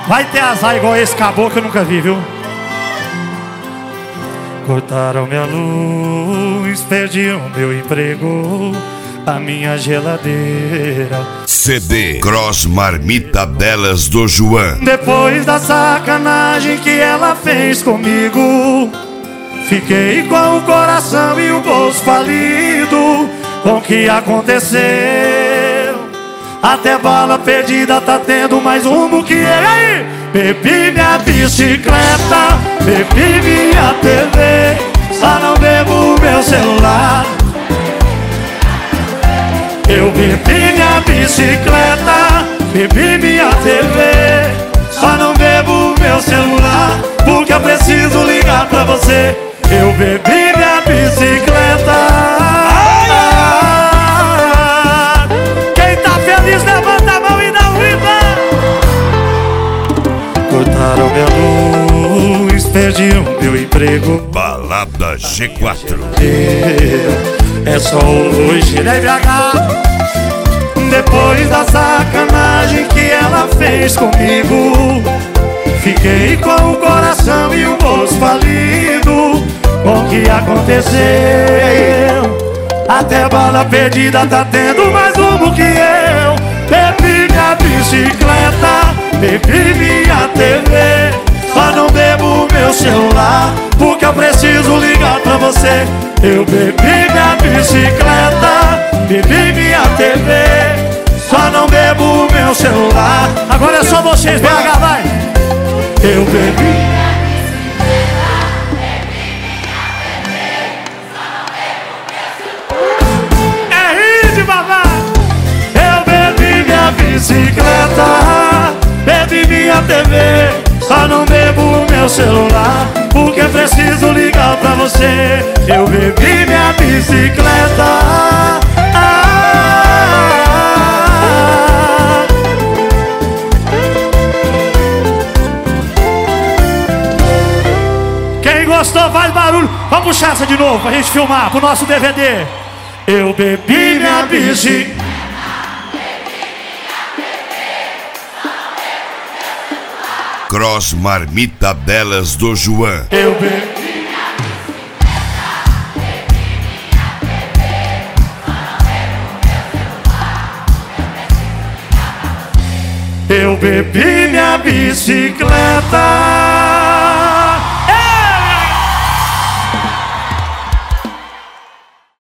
Vai ter azar igual esse caboclo que eu nunca vi, viu? Cortaram minha luz, perdi o meu emprego, a minha geladeira. CD Cross Marmita Belas do João. Depois da sacanagem que ela fez comigo, fiquei com o coração e o bolso falido. Com o que aconteceu, até bala perdida tá tendo mais rumo que eu. Aí, bebi minha bicicleta, bebi minha TV, só não bebo meu celular. Eu bebi minha bicicleta, bebi minha TV, só não bebo meu celular, porque eu preciso ligar pra você. Eu bebi minha bicicleta. Quem tá feliz levanta a mão e dá um riba. Cortaram minha luz, perdi o meu emprego. Balada G4. É só hoje, né, BH? Depois da sacanagem que ela fez comigo, fiquei com o coração e o bolso falido. Com o que aconteceu, até bala perdida tá tendo mais rumo que eu. Bebi minha bicicleta, bebi minha TV, só não bebo meu celular, porque eu preciso ligar pra você. Eu bebi minha bicicleta, bebi minha TV, só não bebo meu celular. Agora é só vocês, BH, vai! Eu bebi. Bicicleta, bebi minha TV, só não bebo meu celular, porque preciso ligar pra você. Eu bebi minha bicicleta. Quem gostou faz barulho. Vamos puxar essa de novo pra gente filmar pro nosso DVD. Eu bebi minha bicicleta. Cross Marmita Belas do João. Eu bebi minha bicicleta.